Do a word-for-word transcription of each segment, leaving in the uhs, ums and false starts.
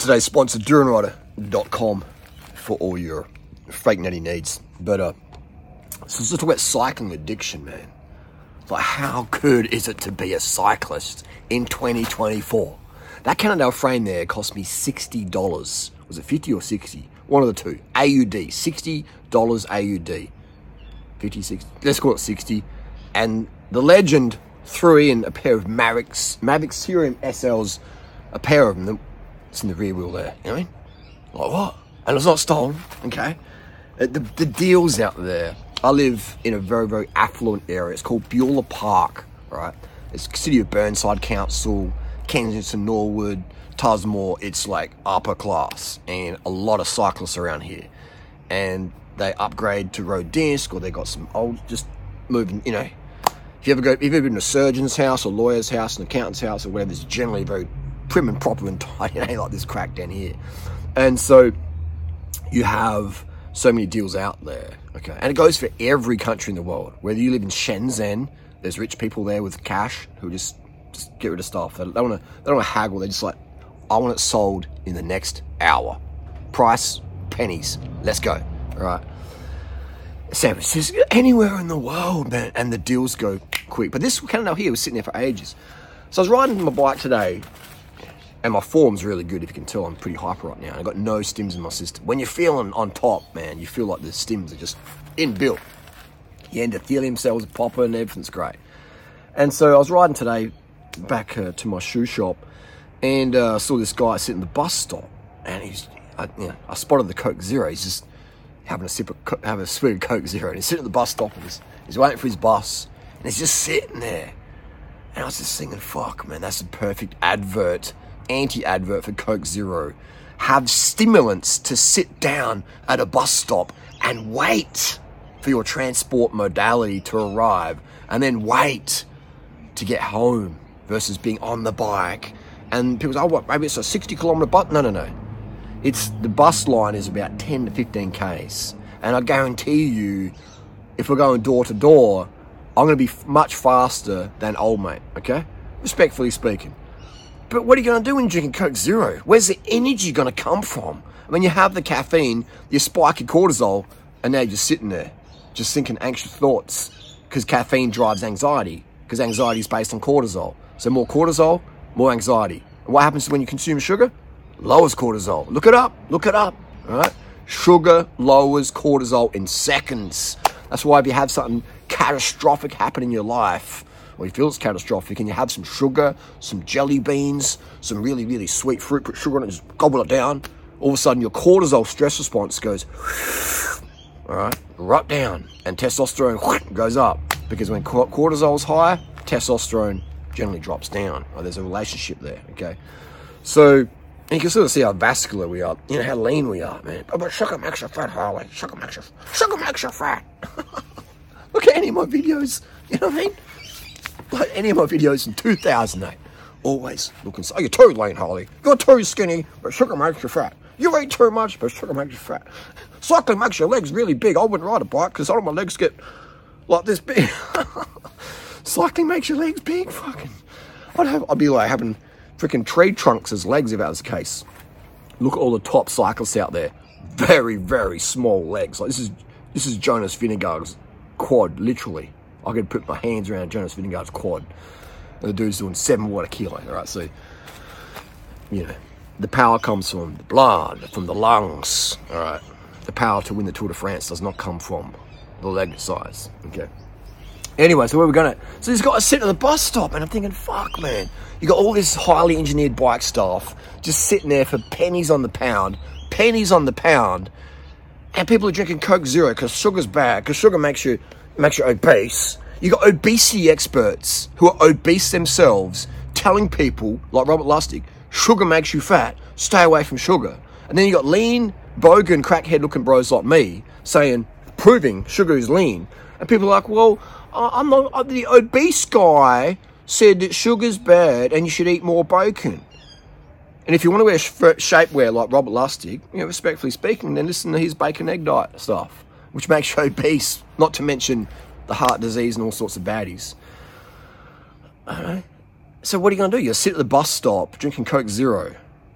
today's sponsor, Duran Rider dot com, for all your fake netty needs. But uh, so let's talk about cycling addiction, man. Like, how good is it to be a cyclist in twenty twenty-four? That Cannondale frame there cost me sixty dollars. Was it fifty or sixty? One of the two. A U D. sixty dollars A U D. fifty, sixty. Let's call it sixty. And the legend threw in a pair of Mavics, Mavic Serum S Ls, a pair of them. It's in the rear wheel there. You know what I mean? Like, what? And it's not stolen, okay? The, the deals out there. I live in a very, very affluent area. It's called Beulah Park, right? It's the city of Burnside Council, Kensington, Norwood, Tusmore. It's like upper class, and a lot of cyclists around here. And they upgrade to road disc, or they got some old, just moving, you know. If you ever go, if you've ever been to a surgeon's house or lawyer's house, an accountant's house or whatever, it's generally very prim and proper and tidy. It ain't like this crack down here. And so you have so many deals out there, okay? And it goes for every country in the world. Whether you live in Shenzhen, there's rich people there with cash who just, just get rid of stuff. They don't want to they don't want to haggle. They're just like, I want it sold in the next hour. Price, pennies. Let's go, all right? San Francisco, anywhere in the world, man, and the deals go quick. But this Cannondale here was sitting there for ages. So I was riding my bike today, and my form's really good. If you can tell, I'm pretty hyper right now. I got no stims in my system. When you're feeling on top, man, you feel like the stims are just inbuilt. Your endothelium cells are popping, and everything's great. And so I was riding today back uh, to my shoe shop, and uh, I saw this guy sitting at the bus stop, and he's, I, you know, I spotted the Coke Zero. He's just having a sip of, having a swig of Coke Zero, and he's sitting at the bus stop, and he's, he's waiting for his bus, and he's just sitting there. And I was just thinking, fuck, man, that's a perfect advert, anti-advert for Coke Zero. Have stimulants to sit down at a bus stop and wait for your transport modality to arrive, and then wait to get home versus being on the bike. And people say, oh, what, maybe it's a sixty kilometre bus? No, no, no. It's, the bus line is about ten to fifteen kays. And I guarantee you, if we're going door to door, I'm going to be f- much faster than old mate, okay? Respectfully speaking. But what are you going to do when you're drinking Coke Zero? Where's the energy going to come from? I mean, you have the caffeine, you spike your cortisol, and now you're just sitting there, just thinking anxious thoughts, because caffeine drives anxiety, because anxiety is based on cortisol. So more cortisol, more anxiety. And what happens when you consume sugar? Lowers cortisol. Look it up. Look it up. All right? Sugar lowers cortisol in seconds. That's why if you have something catastrophic happen in your life, or you feel it's catastrophic, and you have some sugar, some jelly beans, some really, really sweet fruit, put sugar on it, just gobble it down, all of a sudden your cortisol stress response goes, all right, right down, and testosterone goes up. Because when cortisol's high, testosterone generally drops down. Right? There's a relationship there, okay? So, and you can sort of see how vascular we are, you know, how lean we are, man. Oh, but sugar makes you fat, Harley. Sugar makes you, sugar makes you fat. Look at any of my videos, you know what I mean? Like any of my videos in two thousand eight. Always looking, so, oh, you're too lean, Harley. You're too skinny, but sugar makes you fat. You eat too much, but sugar makes you fat. Cycling makes your legs really big. I wouldn't ride a bike because I don't want my legs get like this big. Cycling makes your legs big, fucking. I'd, have, I'd be like having freaking tree trunks as legs if that was the case. Look at all the top cyclists out there. Very, very small legs. Like this is this is Jonas Vingegaard's quad, literally. I could put my hands around Jonas Vingegaard's quad. And the dude's doing seven watt a kilo, all right? So, you know, the power comes from the blood, from the lungs, all right? The power to win the Tour de France does not come from the leg size, okay? Anyway, so where we're going to... So this guy's sitting at the bus stop, and I'm thinking, fuck, man. You got all this highly engineered bike stuff just sitting there for pennies on the pound, pennies on the pound, and people are drinking Coke Zero because sugar's bad, because sugar makes you makes you obese. You got obesity experts who are obese themselves telling people, like Robert Lustig, sugar makes you fat, stay away from sugar. And then you got lean, bogan, crackhead-looking bros like me saying, proving sugar is lean. And people are like, well, I'm not, I'm the obese guy said that sugar's bad and you should eat more bacon. And if you want to wear sh- shapewear like Robert Lustig, you know, respectfully speaking, then listen to his bacon egg diet stuff, which makes you obese, not to mention the heart disease and all sorts of baddies. I don't know. So what are you going to do? You'll sit at the bus stop drinking Coke Zero,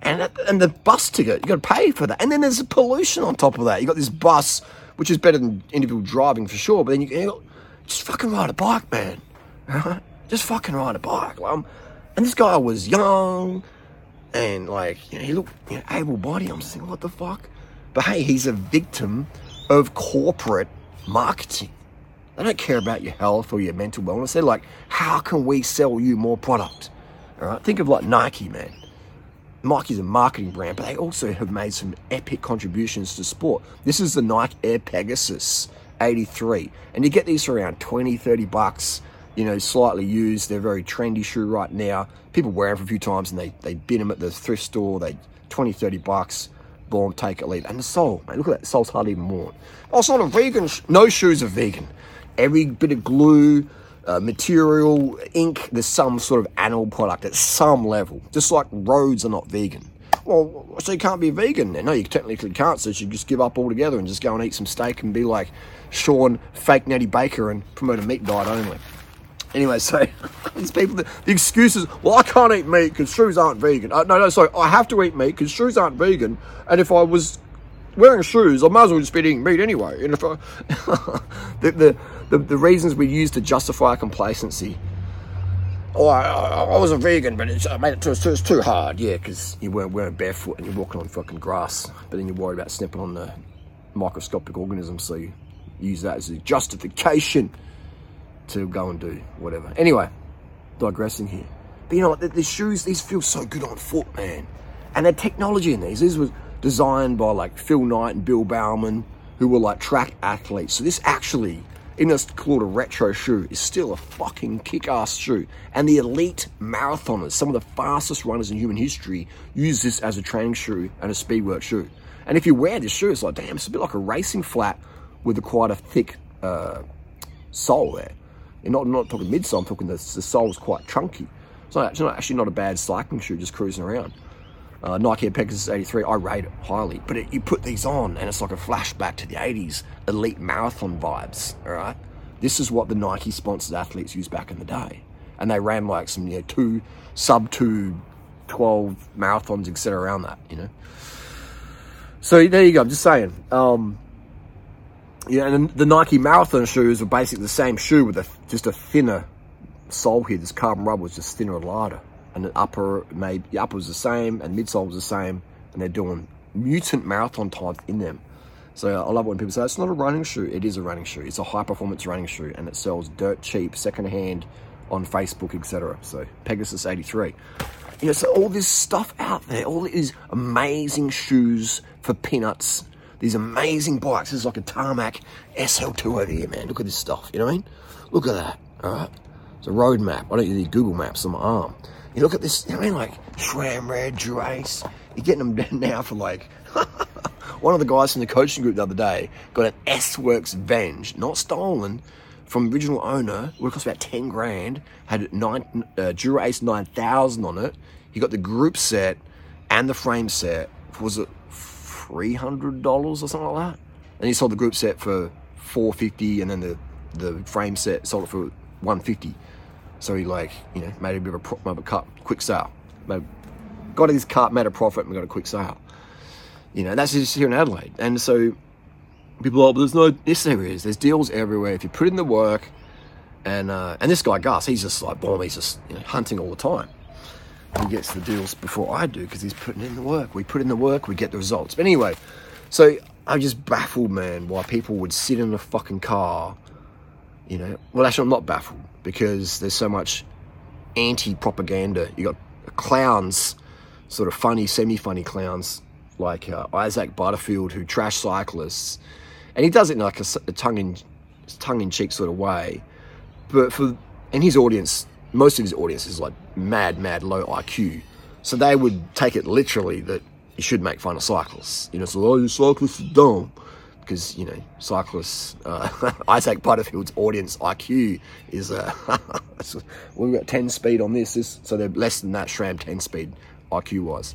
And and the bus ticket, you got to pay for that. And then there's pollution on top of that. You got this bus, which is better than individual driving for sure. But then you, you know, just fucking ride a bike, man. Right? Just fucking ride a bike. Um, and this guy was young, and like, you know, he looked, you know, able-bodied. I'm just thinking, what the fuck? But hey, he's a victim of corporate marketing. They don't care about your health or your mental wellness. They're like, how can we sell you more product? All right, think of like Nike, man. Nike's a marketing brand, but they also have made some epic contributions to sport. This is the Nike Air Pegasus eighty-three. And you get these for around twenty, thirty bucks, you know, slightly used. They're a very trendy shoe right now. People wear them for a few times and they, they bin them at the thrift store. They twenty, thirty bucks, boom, take it, leave. And the sole, man, look at that. The sole's hardly even worn. Oh, it's not a vegan. Sh- no shoes are vegan. Every bit of glue, Uh, material, ink, there's some sort of animal product at some level. Just like roads are not vegan. Well, so you can't be vegan then? No, you technically can't, so you should just give up altogether and just go and eat some steak and be like Sean, fake Natty Baker, and promote a meat diet only. Anyway, so these people, the, the excuses, well, I can't eat meat because shoes aren't vegan. Uh, no, no, sorry, I have to eat meat because shoes aren't vegan, and if I was wearing shoes, I might as well just be eating meat anyway. And if I, the, the The, the reasons we use to justify complacency. Oh, I, I, I was a vegan, but it's, I made it too, it's too, it's too hard. Yeah, because you weren't wearing barefoot and you're walking on fucking grass. But then you're worried about stepping on the microscopic organisms, so you use that as a justification to go and do whatever. Anyway, digressing here. But you know what, the, the shoes, these feel so good on foot, man. And the technology in these, these was designed by like Phil Knight and Bill Bauman, who were like track athletes. So this actually, even though it's called a retro shoe, is still a fucking kick-ass shoe. And the elite marathoners, some of the fastest runners in human history, use this as a training shoe and a speedwork shoe. And if you wear this shoe, it's like, damn, it's a bit like a racing flat with a quite a thick uh, sole there. You're not, not talking midsole, I'm talking the, the sole's quite chunky. It's not, it's not actually not a bad cycling shoe, just cruising around. Uh, Nike Air Pegasus eighty-three, I rate it highly. But it, you put these on and it's like a flashback to the eighties elite marathon vibes, all right? This is what the Nike-sponsored athletes used back in the day. And they ran like some, you know, two, sub two, twelve marathons, et cetera around that, you know? So there you go, I'm just saying. Um, yeah, and the Nike marathon shoes are basically the same shoe with a, just a thinner sole here. This carbon rubber was just thinner and lighter. And the upper, maybe the upper was the same, and midsole was the same, and they're doing mutant marathon times in them. So I love when people say it's not a running shoe. It is a running shoe. It's a high performance running shoe, and it sells dirt cheap, secondhand, on Facebook, et cetera. So Pegasus eighty-three. You know, so all this stuff out there, all these amazing shoes for peanuts, these amazing bikes. This is like a Tarmac S L two over here, man. Look at this stuff. You know what I mean? Look at that. All right. It's a road map. I don't use Google Maps on my arm. You look at this, you know what I mean, like SRAM Red, Dura-Ace. You're getting them now for like, one of the guys from the coaching group the other day got an S-Works Venge, not stolen, from the original owner. It would cost about ten grand, had nine, uh, Dura-Ace nine thousand on it. He got the group set and the frame set. Was it three hundred dollars or something like that? And he sold the group set for four hundred fifty dollars, and then the, the frame set sold it for one hundred fifty dollars. So he like, you know, made a bit of a, pro- of a cut, quick sale. Made, got his cut, made a profit, and got a quick sale. You know, that's just here in Adelaide. And so people are, oh, but there's no, yes there is. There's deals everywhere. If you put in the work, and uh, and this guy Gus, he's just like, boom, he's just, you know, hunting all the time. He gets the deals before I do because he's putting in the work. We put in the work, we get the results. But anyway, so I'm just baffled, man, why people would sit in a fucking car. You know, well, actually, I'm not baffled because there's so much anti-propaganda. You got clowns, sort of funny, semi-funny clowns like uh, Isaac Butterfield, who trash cyclists, and he does it in like a, a tongue-in tongue-in-cheek sort of way. But for and his audience, most of his audience is like mad, mad low I Q, so they would take it literally that you should make fun of cyclists. You know, so oh, you cyclists are dumb. Because, you know, cyclists, uh, Isaac Butterfield's audience I Q is, uh, we've got ten speed on this, this, so they're less than that SRAM ten speed I Q-wise.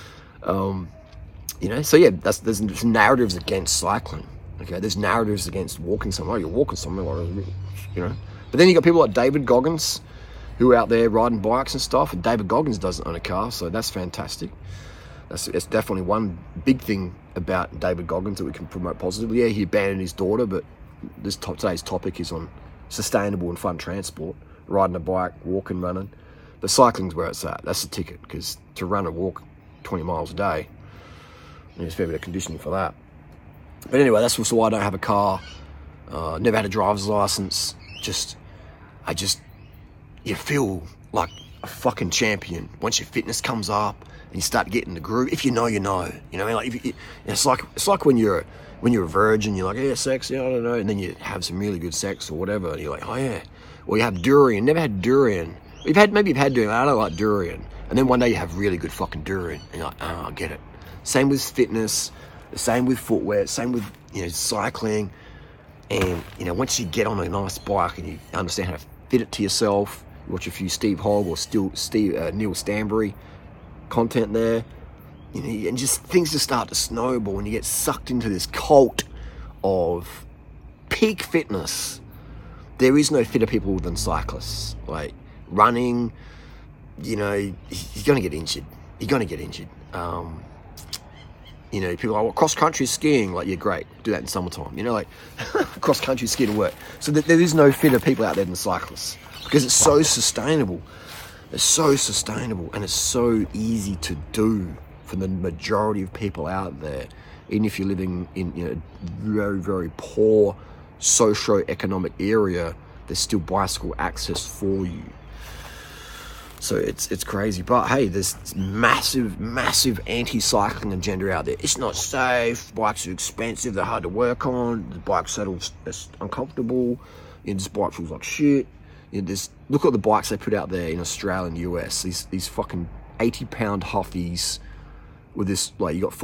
Um, you know, so yeah, that's, there's, there's narratives against cycling, okay? There's narratives against walking somewhere. Oh, you're walking somewhere, you know? But then you got people like David Goggins, who are out there riding bikes and stuff, and David Goggins doesn't own a car, so that's fantastic. That's, that's definitely one big thing about David Goggins that we can promote positively. Yeah, he abandoned his daughter, but this top, today's topic is on sustainable and fun transport, riding a bike, walking, running. But cycling's where it's at. That's the ticket, because to run and walk twenty miles a day, there's a fair bit of conditioning for that. But anyway, that's also why I don't have a car. Uh, never had a driver's license. Just, I just, you feel like a fucking champion once your fitness comes up and you start getting the groove. If you know, you know. You know what I mean? Like, if you, it's like it's like when you're when you're a virgin, you're like, yeah, sex, yeah, I don't know, and then you have some really good sex or whatever, and you're like, oh yeah. Or you have durian. Never had durian. You've had maybe you've had durian. I don't like durian. And then one day you have really good fucking durian, and you're like, oh, I get it. Same with fitness. The same with footwear. Same with you know cycling. And you know once you get on a nice bike and you understand how to fit it to yourself, you watch a few Steve Hogg or still Steve uh, Neil Stanbury content there, you know, and just things just start to snowball, and you get sucked into this cult of peak fitness. There is no fitter people than cyclists. Like running, you know, you're gonna get injured. You're gonna get injured. Um, you know, people are like, well, cross country skiing. Like, yeah, great, do that in summertime. You know, like cross country skiing will work. So that there is no fitter people out there than cyclists, because it's so sustainable. It's so sustainable, and it's so easy to do for the majority of people out there. Even if you're living in you know very very poor socio-economic area, there's still bicycle access for you. So it's it's crazy. But hey, there's massive, massive anti-cycling agenda out there. It's not safe, bikes are expensive, they're hard to work on, the bike saddle's uncomfortable, you know, this bike feels like shit. You know, there's, look at the bikes they put out there in Australia and U S, these, these fucking eighty pound Huffies with this, like, you got